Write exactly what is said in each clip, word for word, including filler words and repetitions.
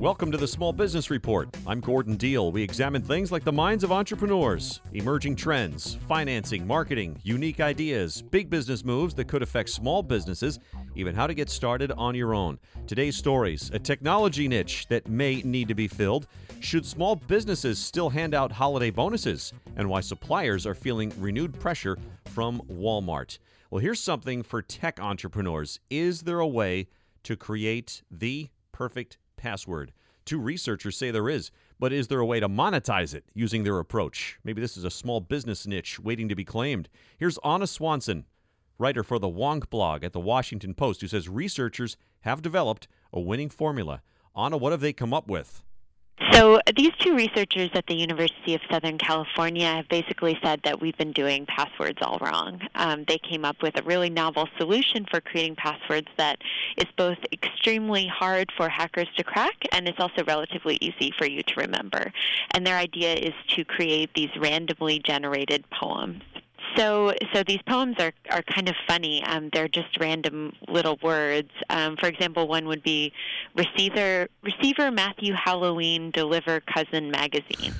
Welcome to the Small Business Report. I'm Gordon Deal. We examine things like the minds of entrepreneurs, emerging trends, financing, marketing, unique ideas, big business moves that could affect small businesses, even how to get started on your own. Today's stories, a technology niche that may need to be filled, should small businesses still hand out holiday bonuses, and why suppliers are feeling renewed pressure from Walmart. Well, here's something for tech entrepreneurs. Is there a way to create the perfect password? Two researchers say there is, but is there a way to monetize it using their approach? Maybe this is a small business niche waiting to be claimed. Here's Anna Swanson, writer for the Wonk blog at the Washington Post, who says researchers have developed a winning formula. Anna, what have they come up with? So these two researchers at the University of Southern California have basically said that we've been doing passwords all wrong. Um, they came up with a really novel solution for creating passwords that is both extremely hard for hackers to crack and it's also relatively easy for you to remember. And their idea is to create these randomly generated poems. So so these poems are, are kind of funny. Um, they're just random little words. Um, for example, one would be Receiver, Receiver Matthew Halloween Deliver Cousin Magazine.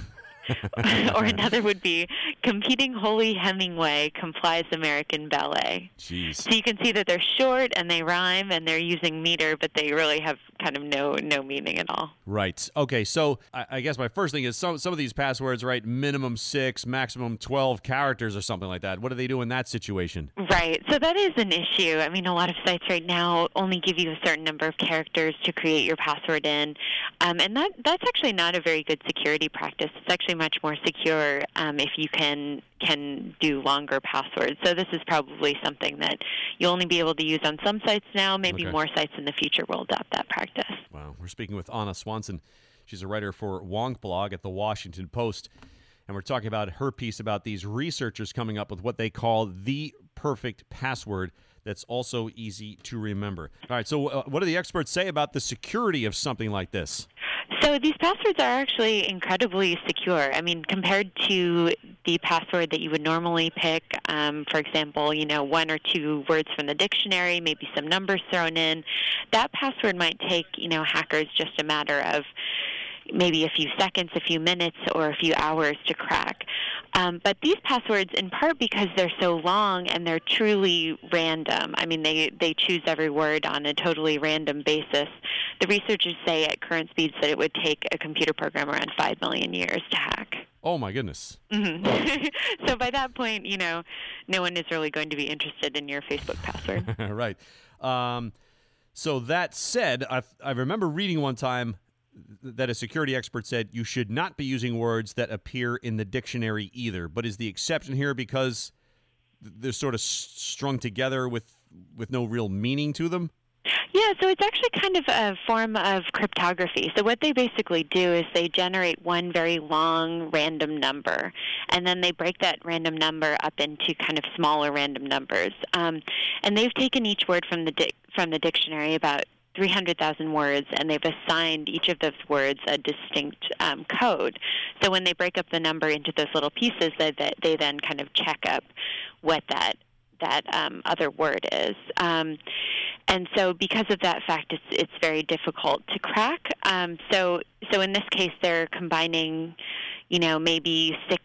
Or another would be Competing Holy Hemingway Complies American Ballet. Jeez. So you can see that they're short and they rhyme and they're using meter, but they really have kind of no no meaning at all. Right. Okay, so I, I guess my first thing is some some of these passwords, right, minimum six, maximum twelve characters or something like that. What do they do in that situation? Right. So that is an issue. I mean, a lot of sites right now only give you a certain number of characters to create your password in, um, and that that's actually not a very good security practice. It's actually much more secure um, if you can can do longer passwords. So this is probably something that you'll only be able to use on some sites now. Maybe Okay. more sites in the future will adopt that practice. Wow. We're speaking with Anna Swanson. She's a writer for Wonk blog at the Washington Post. And we're talking about her piece about these researchers coming up with what they call the perfect password that's also easy to remember. All right, so uh, what do the experts say about the security of something like this? So these passwords are actually incredibly secure. I mean, compared to the password that you would normally pick, um, for example, you know, one or two words from the dictionary, maybe some numbers thrown in, that password might take, you know, hackers just a matter of maybe a few seconds, a few minutes, or a few hours to crack. Um, but these passwords, in part because they're so long and they're truly random, I mean, they, they choose every word on a totally random basis, the researchers say at current speeds that it would take a computer program around five million years to hack. Oh, my goodness. Mm-hmm. So by that point, you know, no one is really going to be interested in your Facebook password. Right. Um, so that said, I, I remember reading one time that a security expert said you should not be using words that appear in the dictionary either. But is the exception here because they're sort of strung together with, with no real meaning to them? Yeah, so it's actually kind of a form of cryptography. So what they basically do is they generate one very long random number, and then they break that random number up into kind of smaller random numbers. Um, and they've taken each word from the di- from the dictionary, about three hundred thousand words, and they've assigned each of those words a distinct um, code. So when they break up the number into those little pieces, they, they then kind of check up what that that um, other word is. Um, and so because of that fact, it's it's very difficult to crack. Um, so so in this case, they're combining, you know, maybe six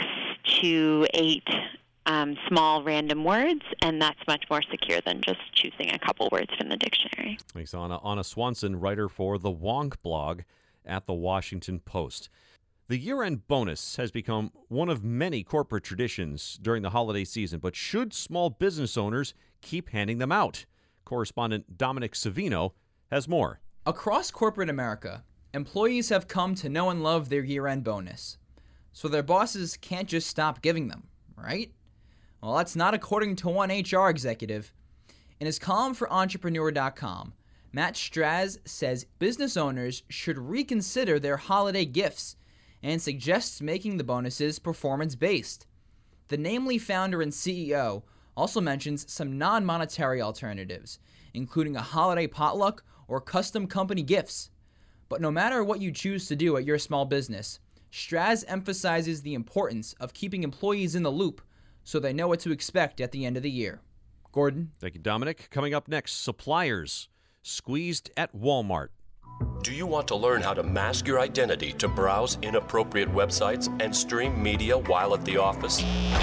to eight Um, small random words, and that's much more secure than just choosing a couple words from the dictionary. Thanks, Anna. Anna Swanson, writer for the Wonk blog at the Washington Post. The year-end bonus has become one of many corporate traditions during the holiday season, but should small business owners keep handing them out? Correspondent Dominic Savino has more. Across corporate America, employees have come to know and love their year-end bonus, so their bosses can't just stop giving them, right? Well, that's not according to one H R executive. In his column for Entrepreneur dot com, Matt Straz says business owners should reconsider their holiday gifts and suggests making the bonuses performance-based. The Namely founder and C E O also mentions some non-monetary alternatives, including a holiday potluck or custom company gifts. But no matter what you choose to do at your small business, Straz emphasizes the importance of keeping employees in the loop so they know what to expect at the end of the year. Gordon? Thank you, Dominic. Coming up next, suppliers squeezed at Walmart. Do you want to learn how to mask your identity to browse inappropriate websites and stream media while at the office?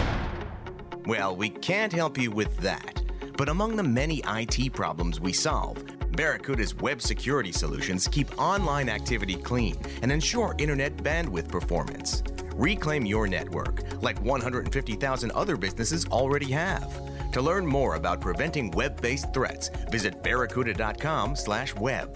Well, we can't help you with that. But among the many I T problems we solve, Barracuda's web security solutions keep online activity clean and ensure internet bandwidth performance. Reclaim your network, like one hundred fifty thousand other businesses already have. To learn more about preventing web-based threats, visit barracuda.com slash web.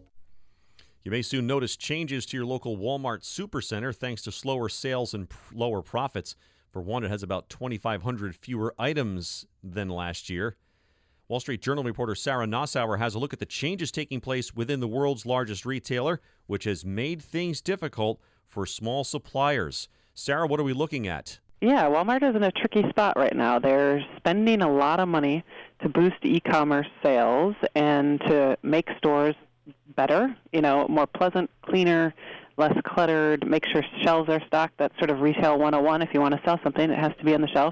You may soon notice changes to your local Walmart Supercenter thanks to slower sales and p- lower profits. For one, it has about twenty-five hundred fewer items than last year. Wall Street Journal reporter Sarah Nossauer has a look at the changes taking place within the world's largest retailer, which has made things difficult for small suppliers. Sarah, what are we looking at? Yeah, Walmart is in a tricky spot right now. They're spending a lot of money to boost e-commerce sales and to make stores better, you know, more pleasant, cleaner, less cluttered, make sure shelves are stocked. That's sort of retail one oh one. If you want to sell something, it has to be on the shelf.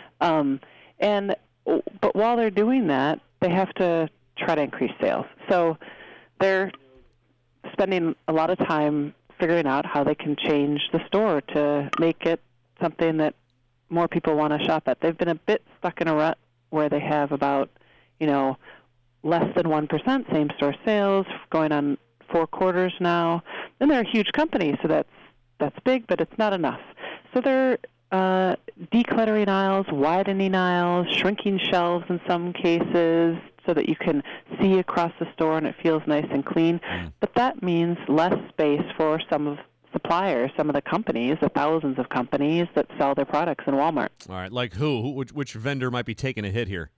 Um, and but while they're doing that, they have to try to increase sales. So they're spending a lot of time figuring out how they can change the store to make it something that more people want to shop at. They've been a bit stuck in a rut where they have about, you know, less than one percent same-store sales going on four quarters now. And they're a huge company, so that's that's big, but it's not enough. So they're uh, decluttering aisles, widening aisles, shrinking shelves in some cases so that you can see across the store and it feels nice and clean. Mm. But that means less space for some of suppliers, some of the companies, the thousands of companies that sell their products in Walmart. All right, like who? who which, which vendor might be taking a hit here?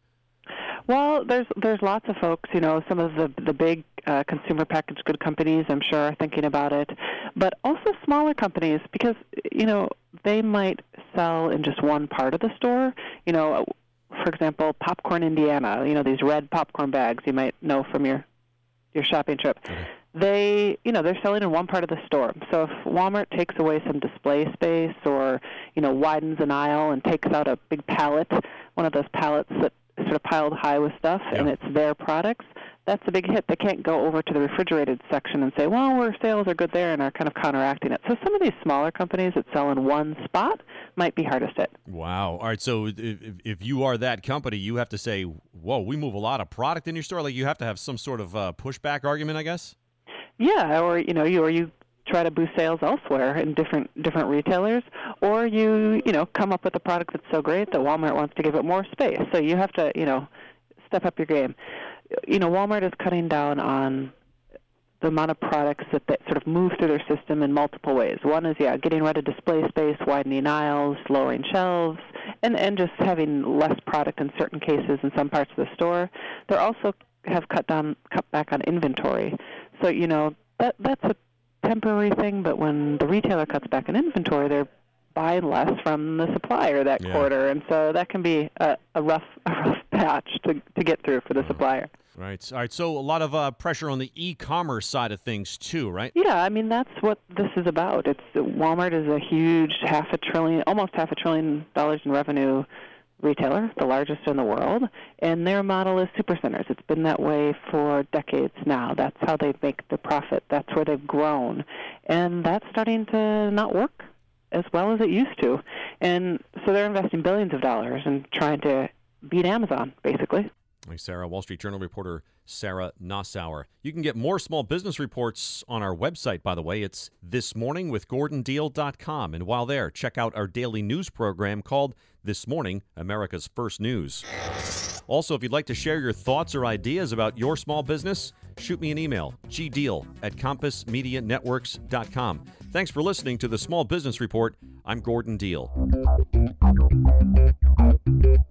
Well, there's there's lots of folks, you know, some of the the big uh, consumer packaged good companies, I'm sure, are thinking about it, but also smaller companies because, you know, they might sell in just one part of the store. You know, for example, Popcorn Indiana, you know, these red popcorn bags you might know from your your shopping trip. Okay. They, you know, they're selling in one part of the store. So if Walmart takes away some display space or, you know, widens an aisle and takes out a big pallet, one of those pallets that sort of piled high with stuff, yeah. and it's their products, that's a big hit. They can't go over to the refrigerated section and say, well, our sales are good there, and are kind of counteracting it. So some of these smaller companies that sell in one spot might be hardest hit. Wow. All right, so if, if you are that company, you have to say, whoa, we move a lot of product in your store? Like you have to have some sort of uh, pushback argument, I guess? Yeah, or, you know, you or you try to boost sales elsewhere in different different retailers, or you you know come up with a product that's so great that Walmart wants to give it more space. So you have to you know step up your game. You know, Walmart is cutting down on the amount of products that, that sort of move through their system in multiple ways. One is yeah, getting rid of display space, widening aisles, lowering shelves, and and just having less product in certain cases in some parts of the store. They also have cut down cut back on inventory. So you know that that's a temporary thing, but when the retailer cuts back on inventory, they're buying less from the supplier that yeah. quarter, and so that can be a, a rough a rough patch to, to get through for the supplier. Right. All right. So a lot of uh, pressure on the e-commerce side of things too, right? Yeah. I mean, that's what this is about. It's Walmart is a huge half a trillion, almost half a trillion dollars in revenue retailer, the largest in the world, and their model is supercenters. It's been that way for decades now. That's how they make the profit. That's where they've grown, and that's starting to not work as well as it used to. And so they're investing billions of dollars in trying to beat Amazon, basically. Thanks, Sarah. Wall Street Journal reporter Sarah Nossauer. You can get more small business reports on our website, by the way. It's this morning with gordon deal dot com. And while there, check out our daily news program called This Morning, America's First News. Also, if you'd like to share your thoughts or ideas about your small business, shoot me an email, g deal at compass media networks dot com. Thanks for listening to the Small Business Report. I'm Gordon Deal.